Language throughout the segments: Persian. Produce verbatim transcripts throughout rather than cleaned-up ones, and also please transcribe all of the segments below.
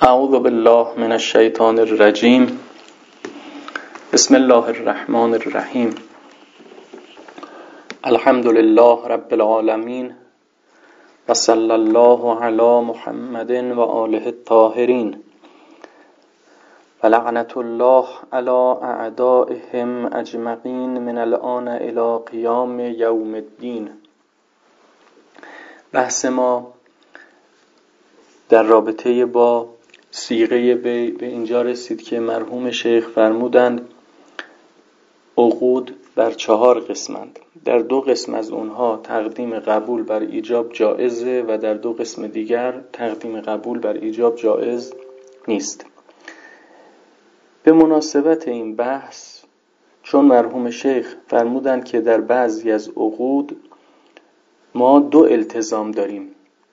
اعوذ بالله من الشیطان الرجیم. بسم الله الرحمن الرحیم. الحمد لله رب العالمین و صلی الله علی محمد و آله الطاهرین و لعنت الله علی اعدائهم اجمعین من الان الی قیام یوم الدین. بحث ما در رابطه با صیغه بی به اینجا رسید که مرحوم شیخ فرمودند عقود بر چهار قسمند. در دو قسم از اونها تقدیم قبول بر ایجاب جائزه و در دو قسم دیگر تقدیم قبول بر ایجاب جائز نیست. به مناسبت این بحث، چون مرحوم شیخ فرمودند که در بعضی از عقود ما دو التزام داریم،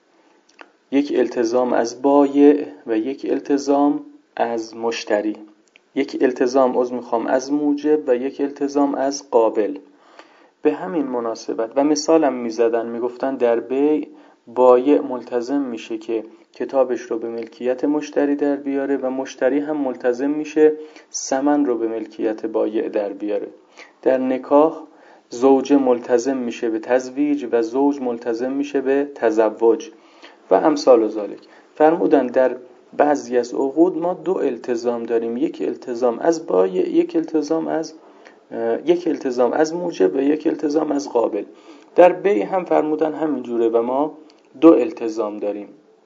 یک التزام از بایع و یک التزام از مشتری، یک التزام عذر میخوام از موجب و یک التزام از قابل. به همین مناسبت و مثالم میزدن، میگفتن در بیع بایع ملتزم میشه که کتابش رو به ملکیت مشتری در بیاره و مشتری هم ملتزم میشه ثمن رو به ملکیت بایع در بیاره. در نکاح زوج ملتزم میشه به تزویج و زوج ملتزم میشه به تزوج و امثال ذالک. فرمودن در بعضی از عقود ما دو التزام داریم، یک التزام از بایع، یک التزام از یک التزام از موجب و یک التزام از قابل. در بیع هم فرمودن همین جوره و ما دو التزام داریم.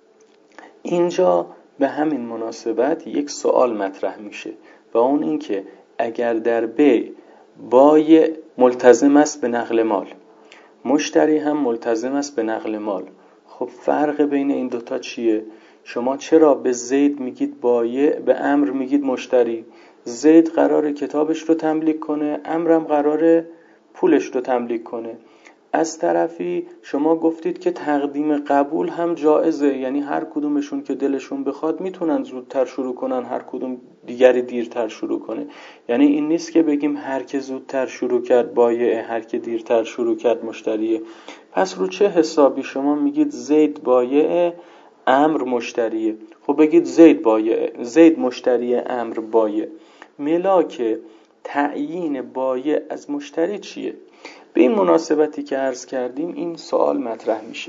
اینجا به همین مناسبت یک سوال مطرح میشه و اون این که اگر در بیع بایع ملتزم است به نقل مال، مشتری هم ملتزم است به نقل مال، خب فرق بین این دوتا چیه؟ شما چرا به زید میگید بایع، به عمرو میگید مشتری؟ زید قراره کتابش رو تملیک کنه، عمرو هم قراره پولش رو تملیک کنه. از طرفی شما گفتید که تقدیم قبول هم جائزه، یعنی هر کدومشون که دلشون بخواد میتونن زودتر شروع کنن، هر کدوم دیگری دیرتر شروع کنه. یعنی این نیست که بگیم هر که زودتر شروع کرد بایعه، هر که دیرتر شروع کرد مشتریه. پس رو چه حسابی شما میگید زید بایعه، عمرو مشتریه؟ خب بگید زید بایعه، زید مشتریه، عمرو بایع. ملاک تعیین بایع از مشتری چیه؟ به این مناسبتی که عرض کردیم این سوال مطرح میشه.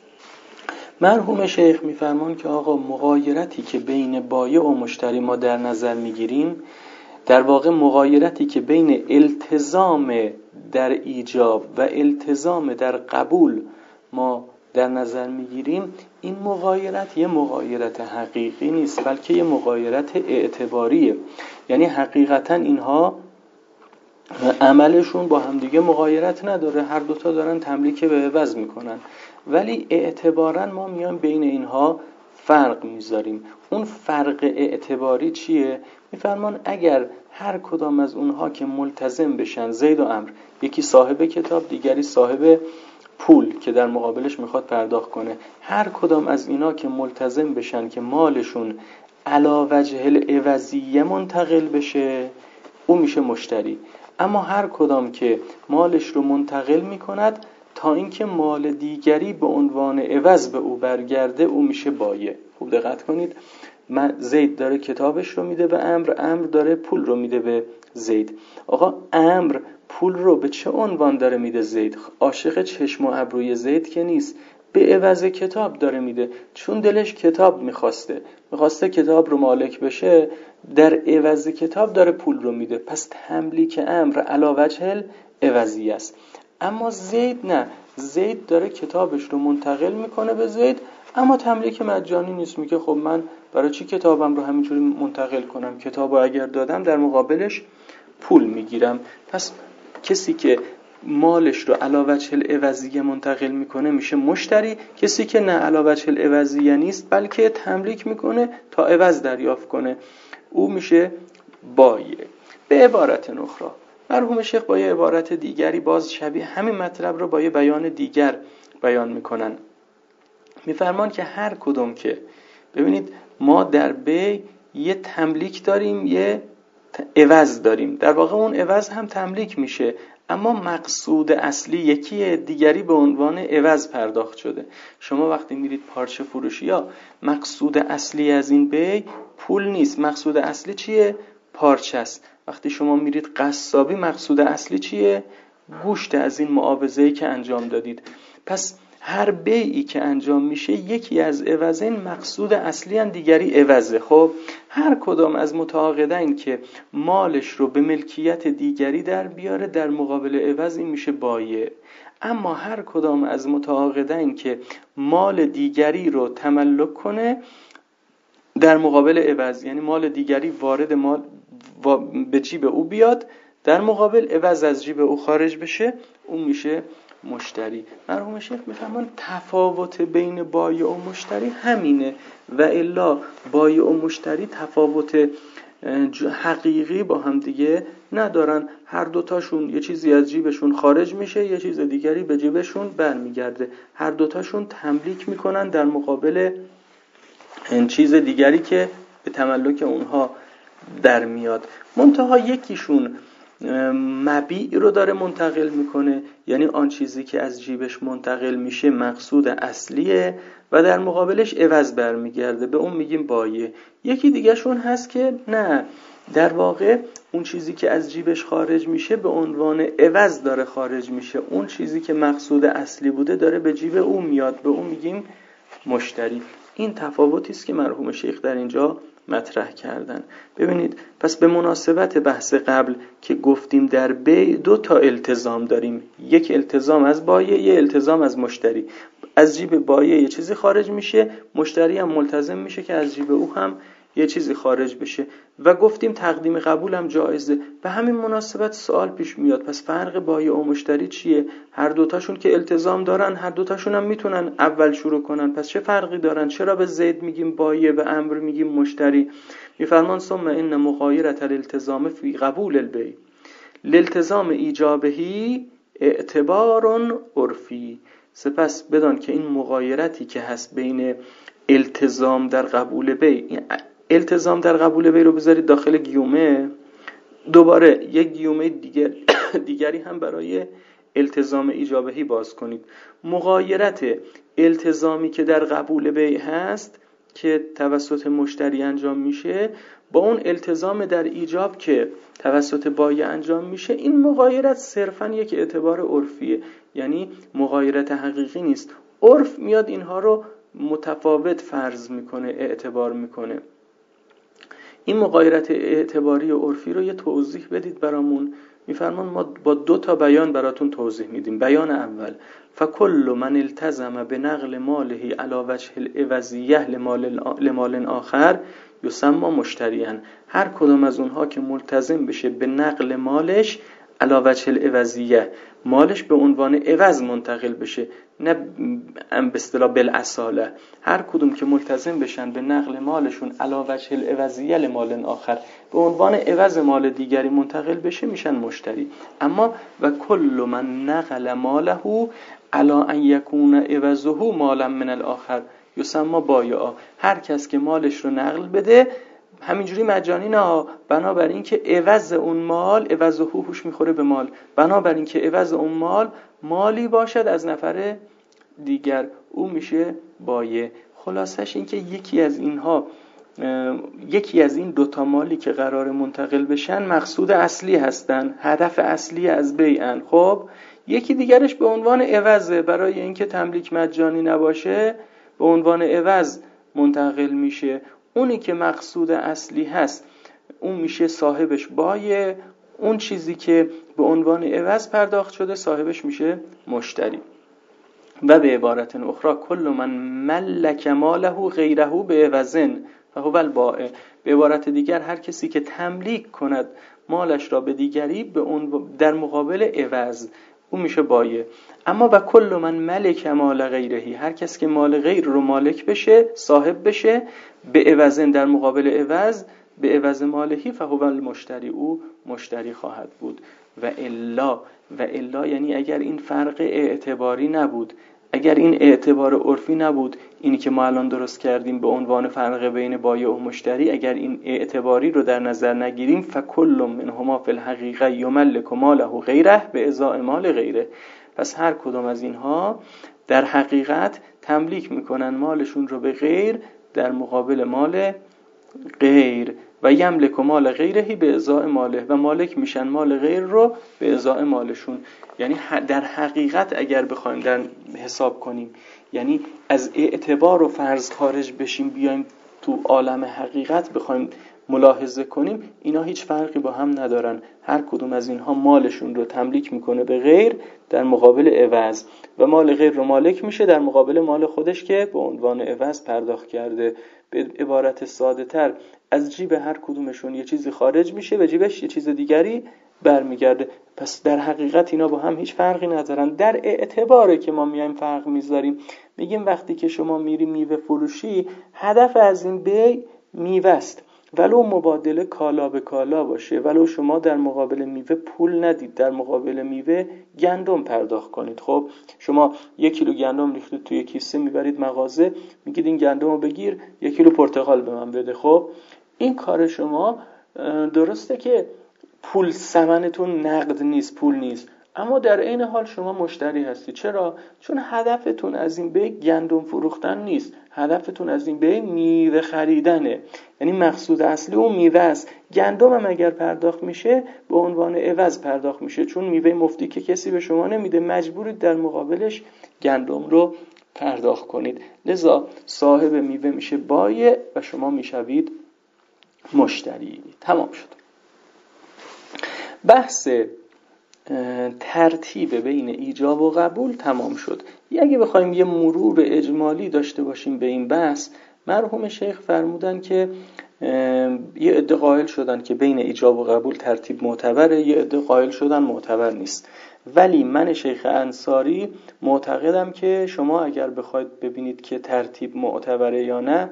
مرحوم شیخ میفرمان که آقا مغایرتی که بین بایع و مشتری ما در نظر میگیریم، در واقع مغایرتی که بین التزام در ایجاب و التزام در قبول ما در نظر میگیریم، این مغایرت یه مغایرت حقیقی نیست، بلکه یه مغایرت اعتباریه. یعنی حقیقتا اینها عملشون با همدیگه مغایرت نداره، هر دوتا دارن تملیک به عوض میکنن، ولی اعتبارا ما میان بین اینها فرق میذاریم. اون فرق اعتباری چیه؟ میفرمان اگر هر کدام از اونها که ملتزم بشن، زید و عمرو، یکی صاحب کتاب دیگری صاحب پول که در مقابلش میخواد پرداخت کنه، هر کدام از اینا که ملتزم بشن که مالشون علی وجه العوضیه منتقل بشه، او میشه مشتری. اما هر کدام که مالش رو منتقل میکند تا اینکه مال دیگری به عنوان عوض به او برگرده، او میشه بایع. خوب دقت کنید، من زید داره کتابش رو میده به عمرو، عمرو داره پول رو میده به زید. آقا عمرو پول رو به چه عنوان داره میده زید؟ عاشق چشم و ابروی زید که نیست، به عوض کتاب داره میده، چون دلش کتاب میخواسته میخواسته کتاب رو مالک بشه، در عوض کتاب داره پول رو میده. پس تملیک امر علی وجه العوضی است. اما زید نه، زید داره کتابش رو منتقل میکنه به زید، اما تملیک مجانی نیست. میگه خب من برای چی کتابم رو همینجوری منتقل کنم؟ کتابو اگر دادم در مقابلش پول میگیرم. پس کسی که مالش رو علی وجه العوضیه منتقل میکنه میشه مشتری، کسی که نه علی وجه العوضیه نیست بلکه تملیک میکنه تا عوض دریافت کنه، او میشه بایع. به عبارت اخرى مرحوم شیخ با یه عبارت دیگری باز شبیه همین مطلب رو با یه بیان دیگر بیان میکنن. میفرمان که هر کدوم که ببینید ما در بیع یه تملیک داریم، یه عوض داریم، در واقع اون عوض هم تملیک میشه، اما مقصود اصلی یکیه، دیگری به عنوان عوض پرداخت شده. شما وقتی میرید پارچه فروشی ها، مقصود اصلی از این بی پول نیست، مقصود اصلی چیه؟ پارچه است. وقتی شما میرید قصابی، مقصود اصلی چیه؟ گوشت از این معاوضه‌ای که انجام دادید. پس هر بیعی که انجام میشه یکی از عوضین مقصود اصلی ان، دیگری عوضه. خب هر کدام از متعاقدین که مالش رو به ملکیت دیگری در بیاره، در مقابل عوض این میشه بایع. اما هر کدام از متعاقدین که مال دیگری رو تملک کنه در مقابل عوض، یعنی مال دیگری وارد مال به جیب او بیاد، در مقابل عوض از جیب او خارج بشه، اون میشه مشتری. مرحوم شیخ میفرمان تفاوت بین بایع و مشتری همینه، و الا بایع و مشتری تفاوت حقیقی با هم دیگه ندارن. هر دوتاشون یه چیزی از جیبشون خارج میشه، یه چیز دیگری به جیبشون برمیگرده. هر دوتاشون تملیک میکنن در مقابل این چیز دیگری که به تملک اونها در میاد. منتها یکیشون مبیع رو داره منتقل میکنه، یعنی آن چیزی که از جیبش منتقل میشه مقصود اصلیه و در مقابلش عوض برمیگرده، به اون میگیم بایع. یکی دیگه شون هست که نه، در واقع اون چیزی که از جیبش خارج میشه به عنوان عوض داره خارج میشه، اون چیزی که مقصود اصلی بوده داره به جیب اون میاد، به اون میگیم مشتری. این تفاوتی است که مرحوم شیخ در اینجا مطرح کردن. ببینید، پس به مناسبت بحث قبل که گفتیم در بیع دو تا التزام داریم، یک التزام از بایع، یک التزام از مشتری. از جیب بایع یه چیزی خارج میشه، مشتری هم ملتزم میشه که از جیب او هم یه چیزی خارج بشه، و گفتیم تقدیم قبول هم جایزه. به همین مناسبت سوال پیش میاد، پس فرق بایع و مشتری چیه؟ هر دوتاشون که التزام دارن، هر دوتاشون هم میتونن اول شروع کنن، پس چه فرقی دارن؟ چرا به زید میگیم بایع، به عمرو میگیم مشتری؟ میفرمان ثم ان مغایرة الالتزام فی قبول البیع الالتزام ایجابهی اعتبار عرفی. سپس بدان که این مغایرتی که هست بین التزام در قبول بیع، التزام در قبول بیع رو بذارید داخل گیومه، دوباره یک گیومه دیگر دیگری هم برای التزام ایجابهی باز کنید. مغایرت التزامی که در قبول بیع هست که توسط مشتری انجام میشه با اون التزام در ایجاب که توسط بایع انجام میشه، این مغایرت صرفاً یک اعتبار عرفیه، یعنی مغایرت حقیقی نیست. عرف میاد اینها رو متفاوت فرض میکنه، اعتبار میکنه. این مغایرت اعتباری و عرفی رو یه توضیح بدید برامون. میفرمان ما با دو تا بیان براتون توضیح میدیم. بیان اول: فکل من التزم بنقل ماله علی وجه العوضیه لمال لمال آخر یسمى مشتریًا. هر کدوم از اونها که ملتزم بشه به نقل مالش علی وجه العوضیه، مالش به عنوان عوض منتقل بشه، نه به اصطلاح بالاصاله، هر کدوم که ملتزم بشن به نقل مالشون علی وجه العوضیه لمال آخر، به عنوان عوض مال دیگری منتقل بشه، میشن مشتری. اما و کل من نقل ماله علی ان یکون عوضه مالا من الاخر یسمى بایعا. هر کس که مالش رو نقل بده همینجوری مجانی نه، بنابراین که عوض اون مال، عوض هوش میخوره به مال، بنابراین که عوض اون مال مالی باشد از نفر دیگر، او میشه بایع. خلاصش این که یکی از اینها، یکی از این دوتا مالی که قرار منتقل بشن مقصود اصلی هستن، هدف اصلی از بیعن. خب یکی دیگرش به عنوان عوضه، برای اینکه تملیک مجانی نباشه به عنوان عوض منتقل میشه. اونی که مقصود اصلی هست اون میشه صاحبش بایع، اون چیزی که به عنوان عوض پرداخت شده صاحبش میشه مشتری. و به عبارت اخرى کل من ملک ماله غیره به عوضن فهو البائع. به عبارت دیگر هر کسی که تملیک کند مالش را به دیگری به اون در مقابل عوض، اون میشه بایع. اما و کل من ملک مال غیرهی، هر کس که مال غیر رو مالک بشه، صاحب بشه، به عوضن در مقابل عوض، به عوض مالهی، فهو المشتری، او مشتری خواهد بود. و الا و الا یعنی اگر این فرق اعتباری نبود، اگر این اعتبار عرفی نبود، اینی که ما الان درست کردیم به عنوان فرق بین بایع و مشتری، اگر این اعتباری رو در نظر نگیریم، فکل منهما فی الحقیقه یملک ماله غیره به ازاء مال غیره، پس هر کدوم از اینها در حقیقت تملیک میکنن مالشون رو به غیر در مقابل مال غیر، و یملک مال غیرهی به ازاء ماله، و مالک میشن مال غیر رو به ازاء مالشون. یعنی در حقیقت اگر بخوایم در حساب کنیم، یعنی از اعتبار و فرض خارج بشیم بیایم تو عالم حقیقت بخوایم ملاحظه کنیم، اینا هیچ فرقی با هم ندارن. هر کدوم از اینها مالشون رو تملیک میکنه به غیر در مقابل عوض، و مال غیر رو مالک میشه در مقابل مال خودش که به عنوان عوض پرداخت کرده. به عبارت ساده تر، از جیب هر کدومشون یه چیزی خارج میشه، به جیبش یه چیز دیگری برمیگرده. پس در حقیقت اینا با هم هیچ فرقی ندارن. در اعتباره که ما میایم فرق میذاریم، میگیم وقتی که شما میری میوه فروشی، هدف از این بیع میوه است، ولو مبادله کالا به کالا باشه، ولو شما در مقابل میوه پول ندید، در مقابل میوه گندم پرداخت کنید. خب شما یک کیلو گندم ریختید توی کیسه، میبرید مغازه، میگید این گندم رو بگیر، یک کیلو پرتقال به من بده. خب این کار شما درسته که پول ثمنتون نقد نیست، پول نیست، اما در عین حال شما مشتری هستی. چرا؟ چون هدفتون از این بیع گندم فروختن نیست، هدفتون از این بیع میوه خریدنه. یعنی مقصود اصلی اون میوه است. گندم هم اگر پرداخت میشه به عنوان عوض پرداخت میشه، چون میوه مفتی که کسی به شما نمیده، مجبورید در مقابلش گندم رو پرداخت کنید. لذا صاحب میوه میشه بایع و شما میشوید مشتری. تمام شد. بحث ترتیب بین ایجاب و قبول تمام شد. اگه بخوایم یه مرور اجمالی داشته باشیم به این بحث، مرحوم شیخ فرمودن که یه عده قائل شدن که بین ایجاب و قبول ترتیب معتبره، یه عده قائل شدن معتبر نیست. ولی من شیخ انصاری معتقدم که شما اگر بخواید ببینید که ترتیب معتبره یا نه،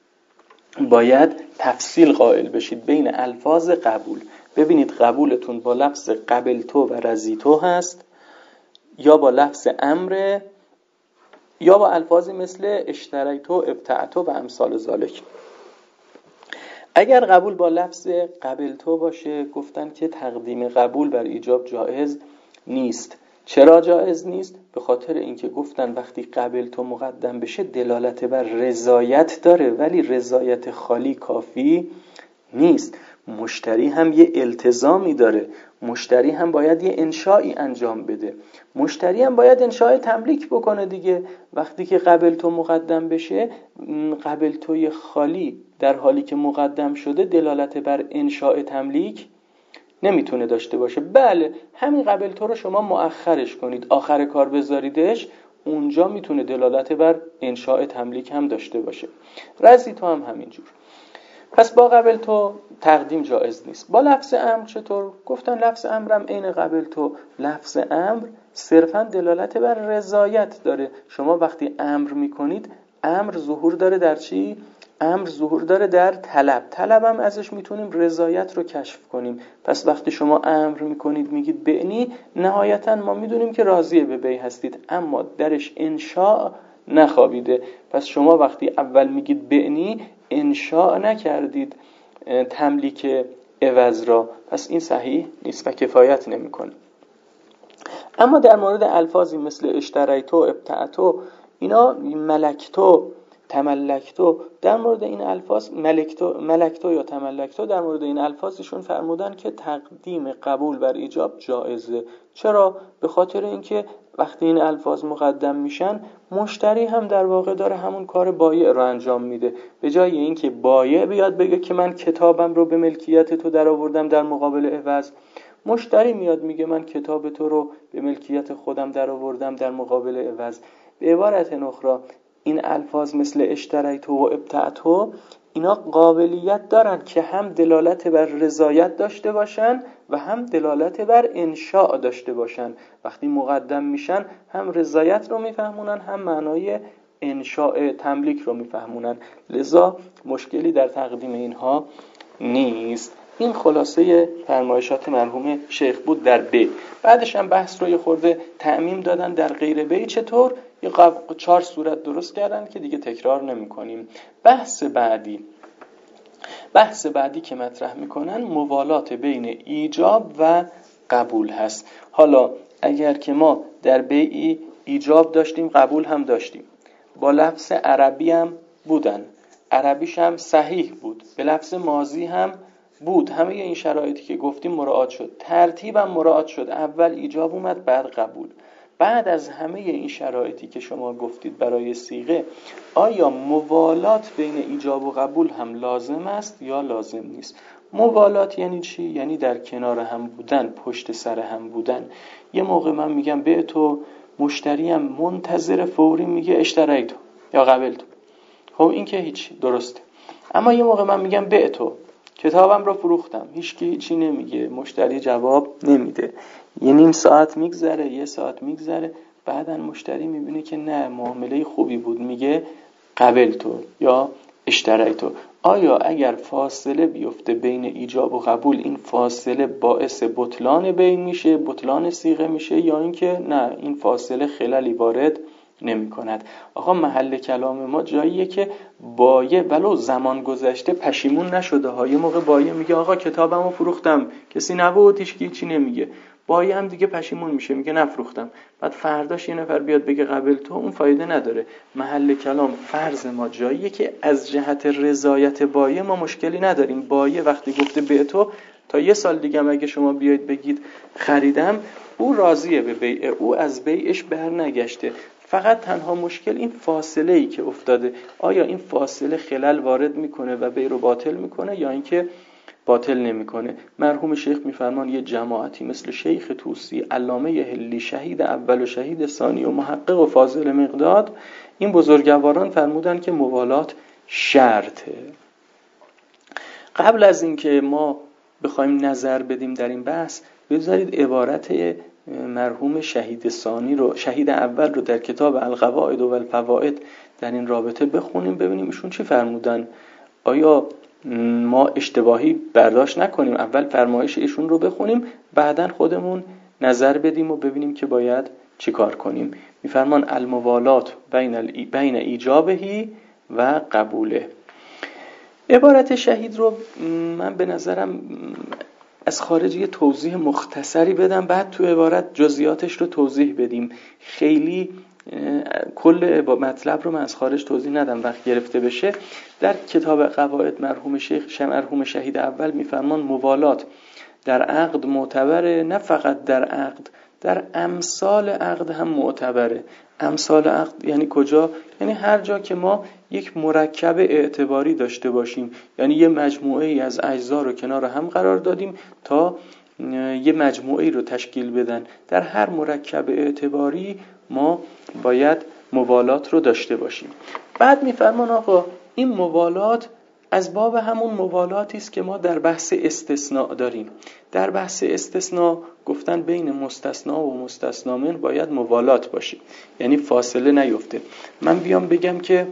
باید تفصیل قائل بشید بین الفاظ قبول. ببینید قبولتون با لفظ قبلتو و رضیتو هست، یا با لفظ امر، یا با الفاظی مثل اشتریتو، ابتعتو و امثال ذالک. اگر قبول با لفظ قبلتو باشه، گفتن که تقدیم قبول بر ایجاب جایز نیست. چرا جایز نیست؟ به خاطر اینکه گفتن وقتی قبلتو مقدم بشه دلالت بر رضایت داره، ولی رضایت خالی کافی نیست. مشتری هم یه التزامی داره، مشتری هم باید یه انشایی انجام بده، مشتری هم باید انشای تملیک بکنه دیگه. وقتی که قبلتو مقدم بشه، قبلتوی خالی در حالی که مقدم شده دلالت بر انشاء تملیک نمیتونه داشته باشه. بله، همین قبلتو رو شما مؤخرش کنید، آخر کار بذاریدش، اونجا میتونه دلالت بر انشاء تملیک هم داشته باشه. رضیتو هم همینجور. پس با قبلتو تقدیم جایز نیست. با لفظ امر چطور؟ گفتن لفظ امرم عین قبلتو. لفظ امر صرفا دلالت بر رضایت داره. شما وقتی امر میکنید، امر ظهور داره در چی؟ امر ظهور داره در طلب. طلب هم ازش میتونیم رضایت رو کشف کنیم. پس وقتی شما امر میکنید میگید بعنی، نهایتا ما میدونیم که راضی به بیع هستید، اما درش انشاء نخوابیده. پس شما وقتی اول میگید بعنی، انشاء نکردید تملیک عوض را، پس این صحیح نیست و کفایت نمیکنه. اما در مورد الفاظی مثل اشتریتو، ابتعتو، اینا ملکتو، تملکتو، در مورد این الفاظ ملکتو، ملکتو یا تملکتو، در مورد این الفاظشون فرمودن که تقدیم قبول بر ایجاب جایزه. چرا؟ به خاطر اینکه وقتی این الفاظ مقدم میشن، مشتری هم در واقع داره همون کار بایع رو انجام میده. به جای اینکه بایع بیاد بگه که من کتابم رو به ملکیت تو در آوردم در مقابل عوض، مشتری میاد میگه من کتاب تو رو به ملکیت خودم در آوردم در مقابل عوض. به عبارت اخرى، این الفاظ مثل اشتریتو و ابتعتو، اینا قابلیت دارن که هم دلالت بر رضایت داشته باشن و هم دلالت بر انشاء داشته باشن. وقتی مقدم میشن هم رضایت رو میفهمونن، هم معنای انشاء تملیک رو میفهمونن. لذا مشکلی در تقدیم اینها نیست. این خلاصه فرمایشات مرحوم شیخ بود در بی. بعدش هم بحث رو یه خورده تعمیم دادن در غیر بی. چطور؟ یه قب... چهار صورت درست کردن که دیگه تکرار نمی کنیم. بحث بعدی بحث بعدی که مطرح میکنن موالات بین ایجاب و قبول هست. حالا اگر که ما در بیعی ایجاب داشتیم قبول هم داشتیم، با لفظ عربی هم بودن، عربیش هم صحیح بود، به لفظ ماضی هم بود، همه این شرایطی که گفتیم مراعات شد، ترتیب هم مراعات شد، اول ایجاب اومد بعد قبول. بعد از همه این شرایطی که شما گفتید برای صیغه، آیا موالات بین ایجاب و قبول هم لازم است یا لازم نیست؟ موالات یعنی چی؟ یعنی در کنار هم بودن، پشت سر هم بودن. یه موقع من میگم به تو، مشتریم منتظر فوری میگه اشتریتو یا قبلتو، خب این که هیچ درسته. اما یه موقع من میگم به تو، کتابم رو فروختم، هیچ کی هیچی نمیگه، مشتری جواب نمیده، یه نیم ساعت میگذره، یه ساعت میگذره، بعدن مشتری میبینه که نه معامله خوبی بود، میگه قبلتو یا اشتریتو. آیا اگر فاصله بیفته بین ایجاب و قبول، این فاصله باعث بطلان بین میشه، بطلان صیغه میشه، یا اینکه نه این فاصله خللی وارد نمی کند؟ آقا محل کلام ما جاییه که بایه ولو زمان گذشته پشیمون نشده ها. یه موقع بایه میگه آقا کتابمو فروختم، کسی نبود، هیچ کی چی نمیگه، بایه هم دیگه پشیمون میشه، میگه نفروختم، بعد فرداش یه نفر بیاد بگه قبل تو، اون فایده نداره. محل کلام فرض ما جاییه که از جهت رضایت بایه ما مشکلی نداریم. بایه وقتی گفته به تو، تا یه سال دیگه هم اگه شما بیاید بگید خریدم، او راضیه به بیع، او از بیعش بر نگشته. فقط تنها مشکل این فاصله ای که افتاده، آیا این فاصله خلل وارد میکنه و بیع رو باطل میکنه یا اینکه باطل نمیکنه؟ مرحوم شیخ میفرمان یه جماعتی مثل شیخ طوسی، علامه حلی، شهید اول و شهید ثانی و محقق و فاضل مقداد، این بزرگواران فرمودن که موالات شرطه. قبل از اینکه ما بخوایم نظر بدیم در این بحث، بذارید عبارت مرحوم شهید ثانی رو، شهید اول رو در کتاب القواعد و الفوائد در این رابطه بخونیم، ببینیم ایشون چی فرمودن. آیا ما اشتباهی برداشت نکنیم، اول فرمایش ایشون رو بخونیم، بعدن خودمون نظر بدیم و ببینیم که باید چی کار کنیم. میفرمان الموالات بین, بین ایجابهی و قبوله. عبارت شهید رو من به نظرم از خارج یه توضیح مختصری بدم، بعد تو عبارت جزئیاتش رو توضیح بدیم. خیلی کل مطلب رو من از خارج توضیح ندم وقت گرفته بشه. در کتاب قواعد مرحوم شیخ مرحوم شهید اول میفرمان موالات در عقد معتبره، نه فقط در عقد، در امثال عقد هم معتبره. امثال عقد یعنی کجا؟ یعنی هر جا که ما یک مرکب اعتباری داشته باشیم، یعنی یه مجموعه ای از اجزا رو کنار هم قرار دادیم تا یه مجموعه ای رو تشکیل بدن، در هر مرکب اعتباری ما باید موالات رو داشته باشیم. بعد میفرمان آقا این موالات از باب همون موالاتی است که ما در بحث استثناء داریم. در بحث استثناء گفتن بین مستثنا و مستثنا من باید موالات باشه، یعنی فاصله نیفته. من بیام بگم که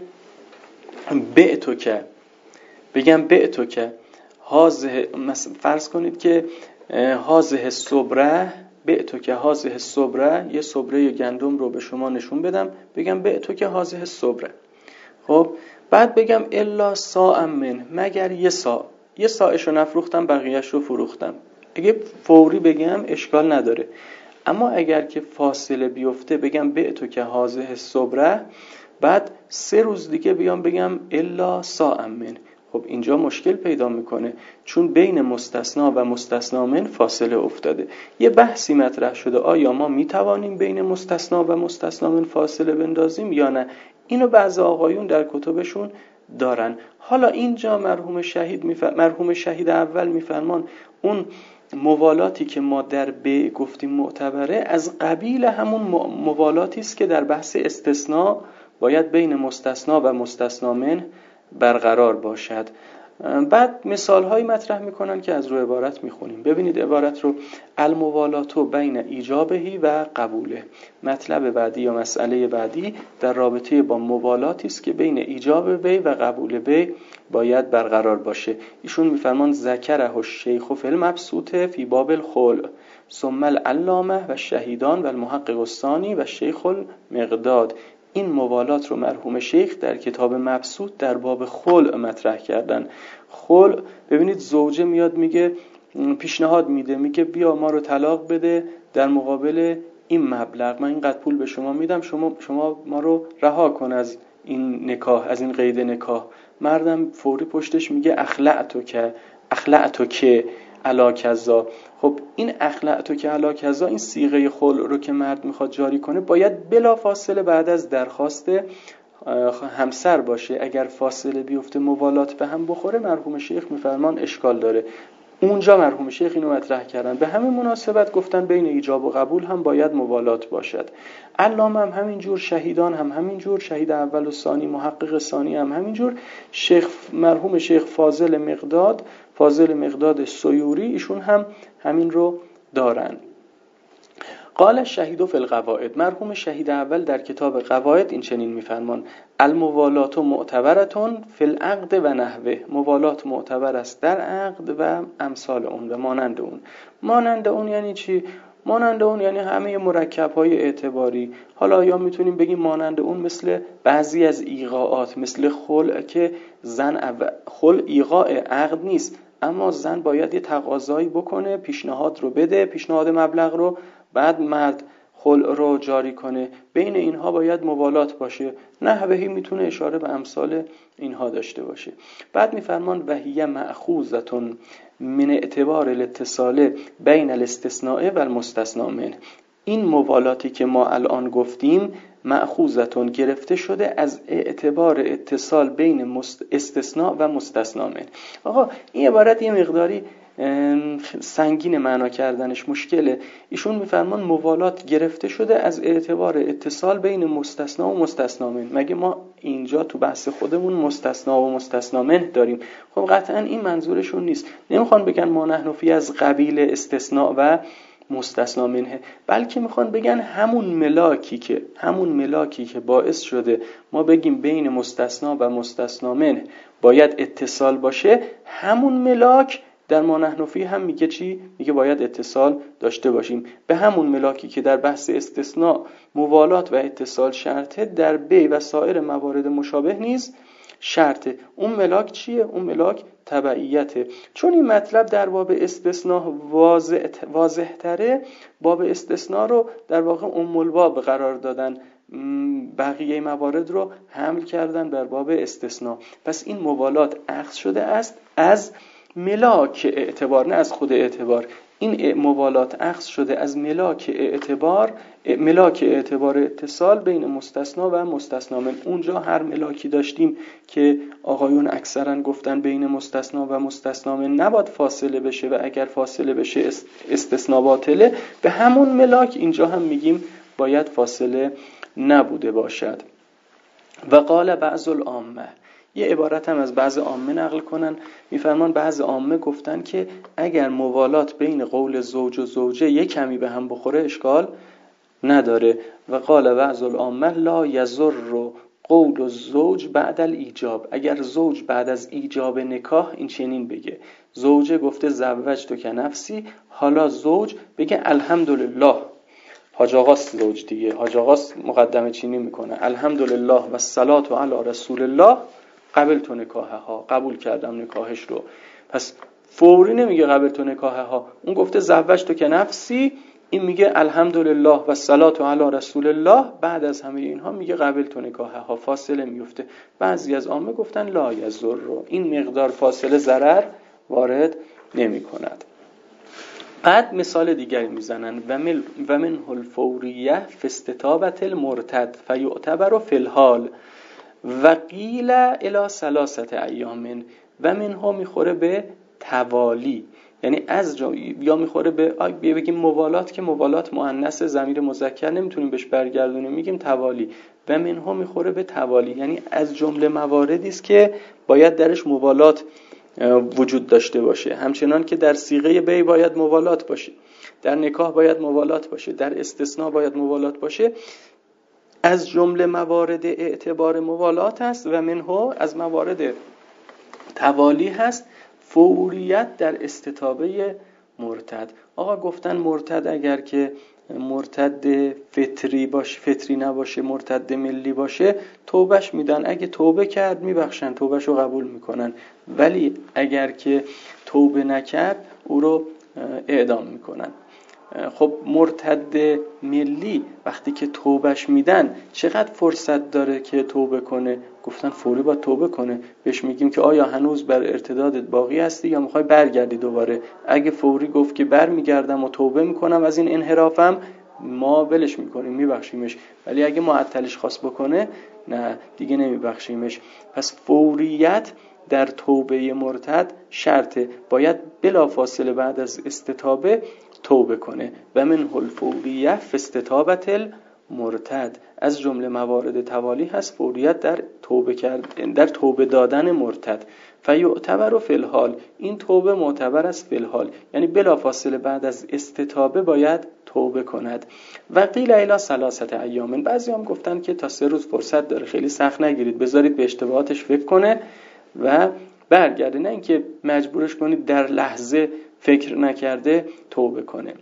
بعتو که بگم بعتو که هازه، فرض کنید که هازه صبره، بعتو که هازه صبره، یه صبره گندم رو به شما نشون بدم، بگم بعتو که هازه صبره. خب بعد بگم الا ساعم من، مگر یه ساع، یه ساعشو نفروختم بقیهش رو فروختم. اگه فوری بگم اشکال نداره، اما اگر که فاصله بیفته بگم بعتو که هازه صبره، بعد سه روز دیگه بیام بگم الا ساعم من، خب اینجا مشکل پیدا میکنه، چون بین مستثنا و مستثنا من فاصله افتاده. یه بحثی مطرح شده آیا ما میتوانیم بین مستثنا و مستثنا من فاصله بندازیم یا نه؟ اینو بعضی آقایون در کتبشون دارن. حالا اینجا مرحوم شهید میفر... مرحوم شهید اول میفرمان اون موالاتی که ما در بیع گفتیم معتبره، از قبیل همون موالاتی است که در بحث استثناء باید بین مستثنا و مستثنا من برقرار باشد. بعد مثال هایی مطرح میکنن که از رو عبارت میخونیم. ببینید عبارت رو، الموالاتو بین ایجابهی و قبوله. مطلب بعدی یا مسئله بعدی در رابطه با موالاتی است که بین ایجاب بی و قبول بی باید برقرار باشه. ایشون میفرمان ذکره الشیخ فی المبسوطه فی باب الخلع ثم العلامه و شهیدان و المحقق الثانی و شیخ المقداد. این موالات رو مرحوم شیخ در کتاب مبسوط در باب خلع مطرح کردن. خلع، ببینید زوجه میاد میگه، پیشنهاد میده، میگه بیا ما رو طلاق بده در مقابل این مبلغ، من اینقدر پول به شما میدم، شما شما ما رو رها کن از این نکاح، از این قید نکاح. مردم فوری پشتش میگه اخلعتو که اخلعتو که علا کذا. خب این اخلعتو که علا کذا، این صیغه خلع رو که مرد میخواد جاری کنه باید بلا فاصله بعد از درخواست همسر باشه. اگر فاصله بیفته موالات به هم بخوره، مرحوم شیخ میفرمان اشکال داره. اونجا مرحوم شیخ اینو مطرح کردن. به همین مناسبت گفتن بین ایجاب و قبول هم باید موالات باشد. علامه هم همینجور، شهیدان هم همینجور، شهید اول و ثانی، محقق ثانی هم همینجور. شیخ مرحوم شیخ فاضل مقداد، فاضل مقداد سیوری، ایشون هم همین رو دارن. قال شهید فی القواعد، مرحوم شهید اول در کتاب قواعد این چنین میفرمان: الموالات معتبرتون فی العقد و نحوه، موالات معتبر است در عقد و امثال اون و مانند اون. مانند اون یعنی چی؟ مانند اون یعنی همه مرکب‌های اعتباری. حالا یا میتونیم بگیم مانند اون مثل بعضی از ایقاعات، مثل خلع که زن خلع ایقاع عقد نیست، اما زن باید یه تقاضایی بکنه، پیشنهاد رو بده، پیشنهاد مبلغ رو، بعد مرد خلع رو جاری کنه. بین اینها باید موالات باشه. نحوهی میتونه اشاره به امثال اینها داشته باشه. بعد میفرمان وهیه مأخوذتون من اعتبار الاتصال بین الاستثناء و المستثنى منه. این موالاتی که ما الان گفتیم مأخوذتون گرفته شده از اعتبار اتصال بین استثناء و مستثنی منه. آقا این عبارت یه مقداری سنگین معنا کردنش مشکله. ایشون میفرمان موالات گرفته شده از اعتبار اتصال بین مستثنا و مستثنا منه. مگه ما اینجا تو بحث خودمون مستثنا و مستثنا منه داریم؟ خب قطعا این منظورشون نیست. نمیخوان بگن ما نحن فی از قبیل استثناء و مستثنا منه، بلکه میخوان بگن همون ملاکی که همون ملاکی که باعث شده ما بگیم بین مستثنا و مستثنا منه باید اتصال باشه، همون ملاک در ما نحن فی هم میگه چی؟ میگه باید اتصال داشته باشیم. به همون ملاکی که در بحث استثناء موالات و اتصال شرطه، در بی و سایر موارد مشابه نیز شرطه. اون ملاک چیه؟ اون ملاک تبعیته. چون این مطلب در باب استثناء واضح واضح تره، باب استثناء رو در واقع ام الباب قرار دادن، بقیه موارد رو حمل کردن بر باب استثناء. پس این موالات اخذ شده است از ملاک اعتبار، نه از خود اعتبار. این موالات اخذ شده از ملاک اعتبار، ملاک اعتبار اتصال بین مستثنا و مستثنا من. اونجا هر ملاکی داشتیم که آقایون اکثرا گفتن بین مستثنا و مستثنا من نباید فاصله بشه و اگر فاصله بشه استثنا باطله، به همون ملاک اینجا هم میگیم باید فاصله نبوده باشد. و قال بعض العامه، یه عبارت هم از بعض عامه نقل کنن، میفرمان بعض عامه گفتن که اگر موالات بین قول زوج و زوجه یک کمی به هم بخوره اشکال نداره. و قال بعض العامه لا یضر قول الزوج بعد الایجاب، اگر زوج بعد از ایجاب نکاح این چنین بگه، زوجه گفته زوجتو که نفسی، حالا زوج بگه الحمدلله، حاج آقاست زوج دیگه، حاج آقاست مقدمه چینی میکنه، الحمدلله و الصلاة علی رسول الله قبل تو نکاحه ها، قبول کردم نکاحش رو. پس فوری نمیگه قبل تو نکاحه ها، اون گفته زوجتو که نفسی، این میگه الحمدلله و الصلاة علی رسول الله، بعد از همه اینها میگه قبل تو نکاحه ها، فاصله میفته. بعضی از عامه گفتن لا یضر، این مقدار فاصله ضرر وارد نمی کند. بعد مثال دیگری میزنن و من و منه الفوریه فی استتابة المرتد فیعتبر فی الحال و قیل الی ثلاثه ایام. و منها میخوره به توالی، یعنی از جا... یا میخوره به بگیم موالات، که موالات مؤنث ضمیر مذکر نمیتونیم بهش برگردونیم، میگیم توالی. و منها میخوره به توالی، یعنی از جمله مواردی است که باید درش موالات وجود داشته باشه. همچنان که در صیغه بی باید موالات باشه، در نکاح باید موالات باشه، در استثناء باید موالات باشه. از جمله موارد اعتبار موالات هست و منها از موارد توالی هست فوریت در استتابه مرتد. آقا گفتن مرتد اگر که مرتد فطری باشه، فطری نباشه، مرتد ملی باشه، توبهش میدن. اگه توبه کرد میبخشن، توبهش رو قبول میکنن. ولی اگر که توبه نکرد او رو اعدام میکنن. خب مرتد ملی وقتی که توبهش میدن چقدر فرصت داره که توبه کنه؟ گفتن فوری باید توبه کنه. بهش میگیم که آیا هنوز بر ارتدادت باقی هستی یا میخوای برگردی دوباره؟ اگه فوری گفت که برمیگردم و توبه میکنم از این انحرافم، ما ولش میکنیم، میبخشیمش. ولی اگه معطلش خواست بکنه، نه دیگه نمیبخشیمش. پس فوریت در توبه مرتد شرطه، باید بلافاصله بعد از استتابه توبه کنه. و من الفوریه فی استتابة المرتد، از جمله موارد توالی هست فوریت در توبه کرد، در توبه دادن مرتد. فیعتبر فی الحال، این توبه معتبر است فی الحال، یعنی بلافاصله بعد از استتابه باید توبه کند. و قیل الی ثلاثه ایام، بعضی هم گفتن که تا سه روز فرصت داره، خیلی سخت نگیرید، بذارید به اشتباهاتش فکر کنه و برگرده، نه اینکه مجبورش کنید در لحظه فکر نکرده توبه کنه.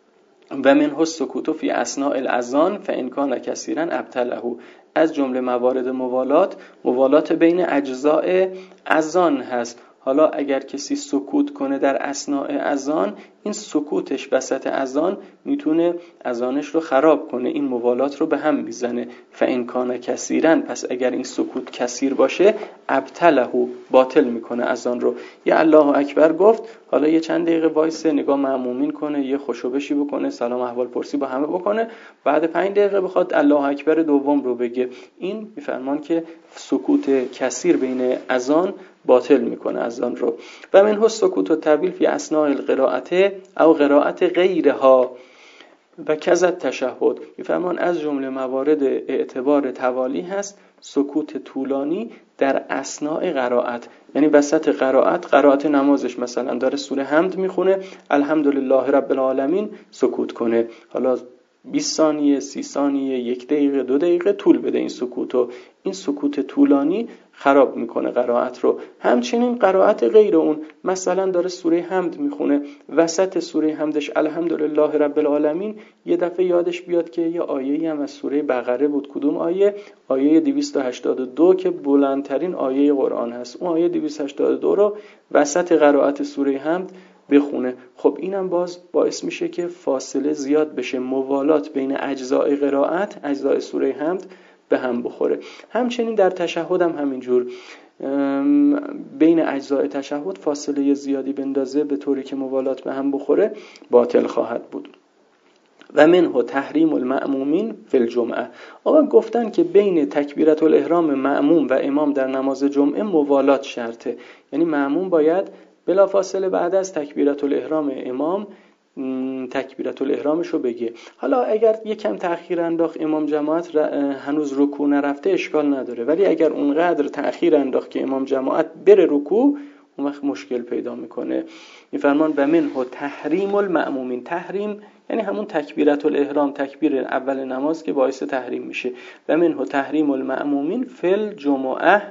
و منه السکوت فی اثناء الاذان فان کان کثیرا ابطله، از جمله موارد موالات، موالات بین اجزاء اذان هست. حالا اگر کسی سکوت کنه در اثناء اذان، این سکوتش وسط اذان میتونه اذانش رو خراب کنه، این موالات رو به هم میزنه. فان کان کثیرا، پس اگر این سکوت کثیر باشه، ابطله، باطل میکنه اذان رو. یا الله اکبر گفت، حالا یه چند دقیقه وایسه، نگاه مأمومین کنه، یه خوشوبشی بکنه، سلام احوال پرسی با همه بکنه، بعد پنج دقیقه بخواد الله اکبر دوم رو بگه. این میفرمان که سکوت کثیر بین اذان باطل میکنه اذان رو. و منه السکوت و الطویل فی اثناء القراءه او قراءت غیرها و کذا تشهد، میفرمان از جمله موارد اعتبار توالی هست سکوت طولانی در اثناء قرائت، یعنی وسط قرائت، قرائت نمازش مثلا داره سوره حمد میخونه، الحمدلله رب العالمین، سکوت کنه. حالا بیست ثانیه، سی ثانیه، یک دقیقه، دو دقیقه طول بده این سکوتو. این سکوت طولانی خراب میکنه قرائت رو. همچنین قرائت غیر اون، مثلا داره سوره حمد میخونه، وسط سوره حمدش الحمدلله رب العالمین، یه دفعه یادش بیاد که یه آیه‌ای هم از سوره بقره بود. کدوم آیه؟ آیه دویست و هشتاد و دو که بلندترین آیه قرآن هست. اون آیه دویست و هشتاد و دو رو وسط قرائت سوره حمد بخونه. خب اینم باز باعث میشه که فاصله زیاد بشه، موالات بین اجزاء قرائت، اجزاء سوره حمد به هم بخوره. همچنین در تشهد هم همینجور، بین اجزاء تشهد فاصله زیادی بندازه به طوری که موالات به هم بخوره، باطل خواهد بود. و منه تحریم المأمومین فی الجمعه، آقا گفتن که بین تکبیرت الاحرام مأموم و امام در نماز جمعه موالات شرطه، یعنی مأموم باید بلافاصله بعد از تکبیرت الاحرام امام تکبیرت الاحرامش رو بگه. حالا اگر یکم تأخیر انداخت امام جماعت هنوز رکوع نرفته اشکال نداره، ولی اگر اونقدر تأخیر انداخت که امام جماعت بره رکوع، اون وقت مشکل پیدا میکنه. میفرمان و منه تحریم المأمومین، تحریم یعنی همون تکبیرت الاحرام، تکبیر اول نماز که باعث تحریم میشه. و منه تحریم المأمومین فی الجمعه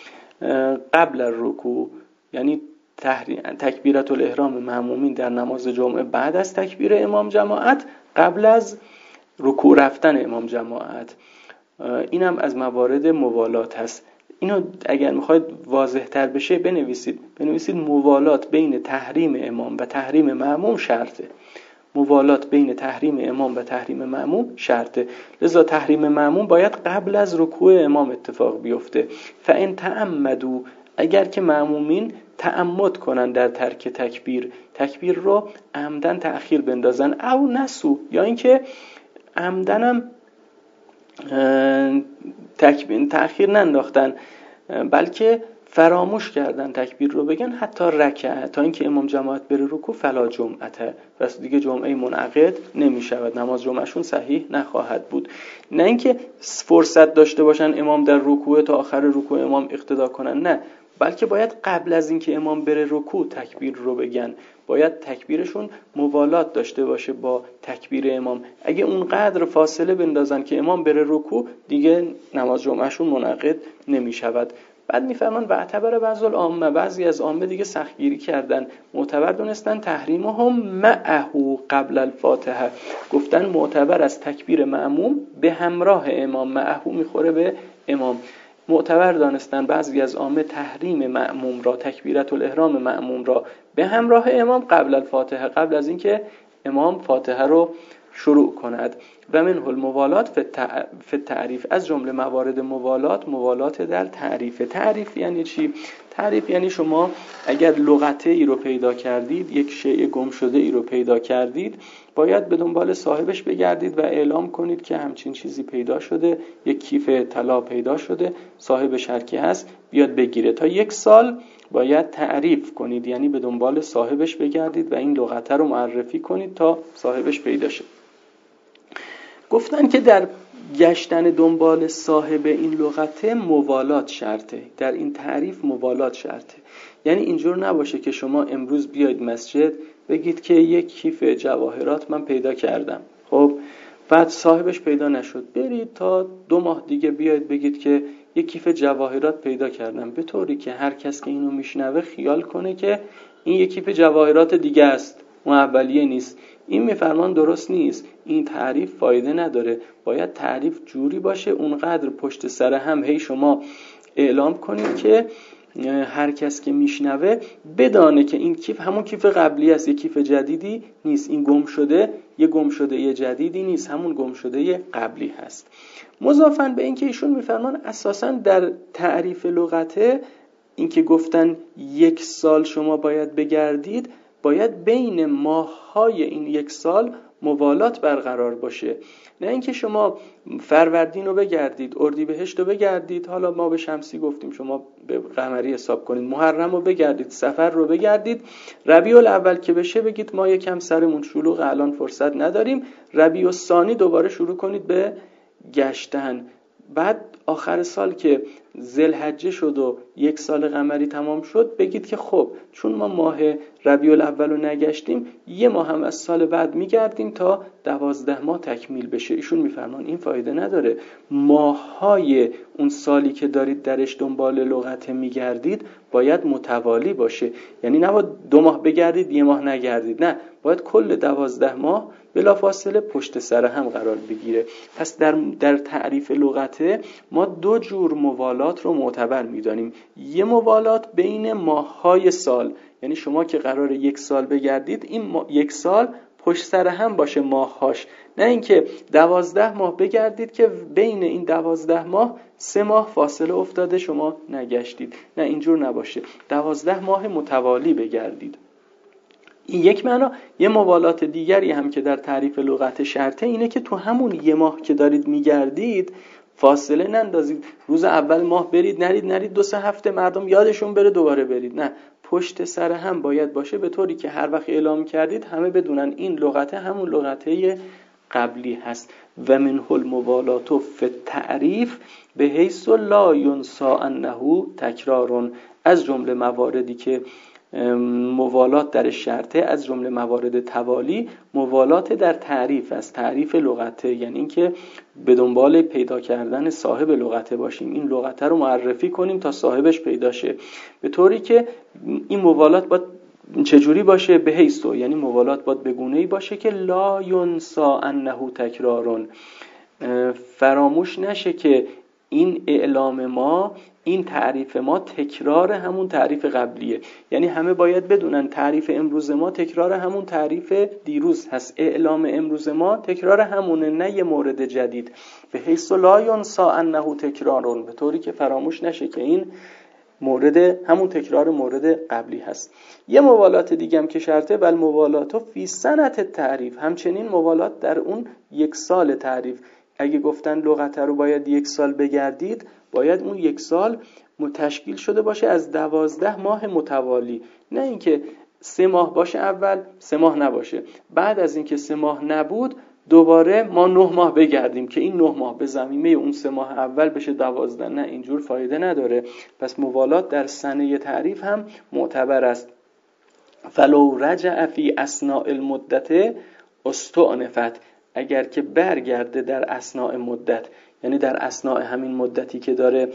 قبل الرکوع، یعنی تکبیرت الاحرام مأمومین در نماز جمعه بعد از تکبیر امام جماعت، قبل از رکوع رفتن امام جماعت. اینم از موارد موالات هست. اینو اگر میخواید واضح تر بشه بنویسید بنویسید موالات بین تحریم امام و تحریم مأموم شرطه. موالات بین تحریم امام و تحریم مأموم شرطه. لذا تحریم مأموم باید قبل از رکوع امام اتفاق بیفته. فان تعمدوا، اگر که مأمومین تعمد کنن در ترک تکبیر، تکبیر رو عمدن تأخیر بندازن، او نسو، یا اینکه عمدنم تکبیر تأخیر ننداختن بلکه فراموش کردن تکبیر رو بگن، حتی رکعه، تا اینکه امام جماعت بره رکوع، فلا جمعته، پس دیگه جمعه منعقد نمی شود، نماز جمعهشون صحیح نخواهد بود. نه اینکه فرصت داشته باشن امام در رکوع تا آخر رکوع امام اقتدا کنن، نه، بلکه باید قبل از اینکه امام بره رکوع تکبیر رو بگن، باید تکبیرشون موالات داشته باشه با تکبیر امام. اگه اونقدر فاصله بندازن که امام بره رکوع، دیگه نماز جمعهشون منعقد نمی شود. بعد میفرمان و اعتبر بعض العامه، بعضی از عامه دیگه سختگیری کردن، معتبر دونستن تحریمهم معه قبل الفاتحه، گفتن معتبر از تکبیر مأموم به همراه امام، معه میخوره به امام، معتبر دانستن بعضی از عامه تحریم مأموم را، تکبیرت الاحرام مأموم را به همراه امام قبل الفاتحه، قبل از اینکه امام فاتحه رو شروع کند. و منه الموالات فی التعریف، از جمله موارد موالات، موالات در تعریف. تعریف یعنی چی؟ تعریف یعنی شما اگر لغته ای رو پیدا کردید، یک شیء گم شده ای رو پیدا کردید، باید به دنبال صاحبش بگردید و اعلام کنید که همچین چیزی پیدا شده، یک کیف طلا پیدا شده، صاحبش هر کی هست بیاد بگیره. تا یک سال باید تعریف کنید، یعنی به دنبال صاحبش بگردید و این لغته رو معرفی کنید تا صاحبش پیدا شه. گفتن که در گشتن دنبال صاحب این لغته موالات شرطه، در این تعریف موالات شرطه. یعنی اینجور نباشه که شما امروز بیاید مسجد بگید که یک کیف جواهرات من پیدا کردم، خب بعد صاحبش پیدا نشد، برید تا دو ماه دیگه بیاید بگید که یک کیف جواهرات پیدا کردم، به طوری که هر کس که اینو میشنوه خیال کنه که این یک کیف جواهرات دیگه است، اون اولیه نیست. این میفرمان درست نیست، این تعریف فایده نداره. باید تعریف جوری باشه اونقدر پشت سر هم هی شما اعلام کنید که هر کس که میشنوه بدانه که این کیف همون کیف قبلی است، یک کیف جدیدی نیست، این گم شده یه گم شده یه جدیدی نیست، همون گم شده یه قبلی هست. مضافاً به این که ایشون میفرمان اساساً در تعریف لغته این که گفتن یک سال شما باید بگردید، باید بین ماه‌های این یک سال موالات برقرار باشه، نه اینکه شما فروردین رو بگردید، اردیبهشت رو بگردید، حالا ما به شمسی گفتیم شما به قمری حساب کنید، محرم رو بگردید، صفر رو بگردید، ربیع الاول که بشه بگید ما یکم سرمون شلوغ الان فرصت نداریم، ربیع الثانی دوباره شروع کنید به گشتن. بعد آخر سال که ذوالحجه شد و یک سال قمری تمام شد بگید که خب چون ما ماه ربیع الاول رو نگشتیم یه ماه هم از سال بعد میگردیم تا دوازده ماه تکمیل بشه. ایشون میفرمان این فایده نداره، ماه‌های اون سالی که دارید درش دنبال لغت میگردید باید متوالی باشه، یعنی نباید دو ماه بگردید یه ماه نگردید، نه، باید کل دوازده ماه بلافاصله پشت سر هم قرار بگیره. پس در در تعریف لغته ما دو جور موالات رو معتبر میدانیم. یه موالات بین ماه‌های سال، یعنی شما که قراره یک سال بگردید این ما... یک سال پشت سر هم باشه ماه‌هاش، نه اینکه دوازده ماه بگردید که بین این دوازده ماه سه ماه فاصله افتاده شما نگشتید، نه اینجور نباشه، دوازده ماه متوالی بگردید. این یک معنا. یه موالات دیگری هم که در تعریف لغت شرطه اینه که تو همون یه ماه که دارید میگردید فاصله نندازید، روز اول ماه برید نرید، نرید دو سه هفته مردم یادشون بره دوباره برید، نه، پشت سر هم باید باشه به طوری که هر وقت اعلام کردید همه بدونن این لغته همون لغته قبلی هست. و منه الموالات فی التعریف به حیث لا ینسی انه تکرار، از جمله مواردی که موالات در شرطه، از جمله موارد توالی موالات در تعریف است، تعریف لغته، یعنی اینکه به دنبال پیدا کردن صاحب لغته باشیم، این لغته رو معرفی کنیم تا صاحبش پیدا شه، به طوری که این موالات باید چجوری باشه؟ به حیثو، یعنی موالات باید به گونه‌ای باشه که لا ینسی انه تکرار، فراموش نشه که این اعلام ما، این تعریف ما تکرار همون تعریف قبلیه، یعنی همه باید بدونن تعریف امروز ما تکرار همون تعریف دیروز هست، اعلام امروز ما تکرار همونه، نه یه مورد جدید. به حیث لا ینسی انه تکرار، به طوری که فراموش نشه که این مورد همون تکرار مورد قبلی هست. یه موالات دیگه هم که شرطه، بل موالاتو فی سنت تعریف، همچنین موالات در اون یک سال تعریف. اگه گفتن لغته رو باید یک سال بگردید، باید اون یک سال تشکیل شده باشه از دوازده ماه متوالی، نه اینکه سه ماه باشه اول سه ماه نباشه، بعد از اینکه سه ماه نبود دوباره ما نه ماه بگردیم که این نه ماه به ضمیمه اون سه ماه اول بشه دوازده، نه، اینجور فایده نداره. پس موالات در سنه تعریف هم معتبر است. فلو رجع فی اثناء المدت استعنفت، اگر که برگرده در اثناء مدت، یعنی در اثناء همین مدتی که داره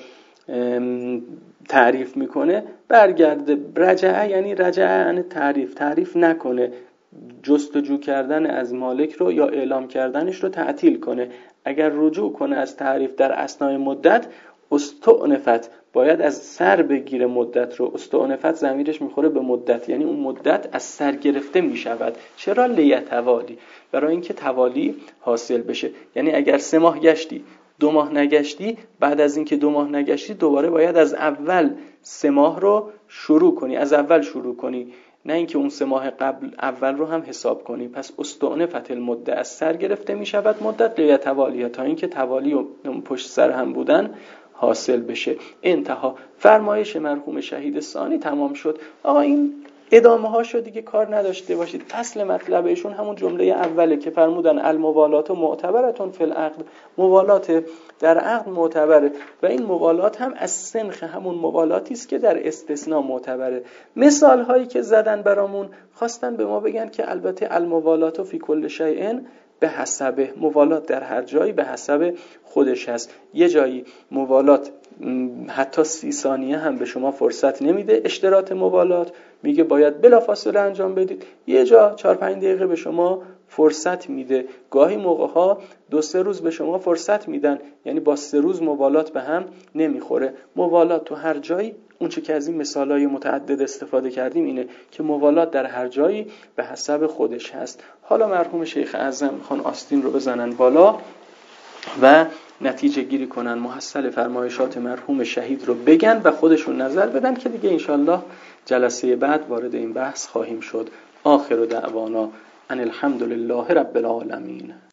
تعریف میکنه برگرده. رجعه یعنی رجعه یعنی تعریف تعریف نکنه، جستجو کردن از مالک رو یا اعلام کردنش رو تعطیل کنه. اگر رجوع کنه از تعریف در اثنای مدت، استعنفت، باید از سر بگیره مدت رو. استعنفت ضمیرش میخوره به مدت، یعنی اون مدت از سر گرفته میشود. چرا؟ لیتوالی، برای اینکه توالی حاصل بشه. یعنی اگر سه ماه گشتی دو ماه نگشتی، بعد از اینکه دو ماه نگشتی دوباره باید از اول سه ماه رو شروع کنی، از اول شروع کنی، نه اینکه اون سه ماه قبل اول رو هم حساب کنی. پس استعنفت المده، از سر گرفته می شود مدت لیتوالیه، تا اینکه توالی و پشت سر هم بودن حاصل بشه. انتها. فرمایش مرحوم شهید ثانی تمام شد. آقا این ادامه ها شد دیگه، کار نداشته باشید. اصل مطلب ایشون همون جمله اوله که فرمودن الموالات معتبرتون فی العقد، موالات در عقد معتبره و این موالات هم از سنخ همون موالاتی است که در استثناء معتبره. مثال هایی که زدن برامون خواستن به ما بگن که البته الموالات فی کل شیء به حسبه، موالات در هر جایی به حسب خودش هست. یه جایی موالات حتی سی ثانیه هم به شما فرصت نمیده، اشتراط موالات میگه باید بلافاصله انجام بدید. یه جا چهار پنج دقیقه به شما فرصت میده، گاهی موقع ها دو سه روز به شما فرصت میدن، یعنی با سه روز موالات به هم نمیخوره. موالات تو هر جایی، اون چه که از این مثالای متعدد استفاده کردیم اینه که موالات در هر جایی به حسب خودش هست. حالا مرحوم شیخ اعظم میخوان آستین رو بزنن بالا و نتیجه گیری کنن، محصل فرمایشات مرحوم شهید رو بگن و خودشون نظر بدن که دیگه انشالله جلسه بعد وارد این بحث خواهیم شد. آخر دعوانا ان الحمد لله رب العالمین.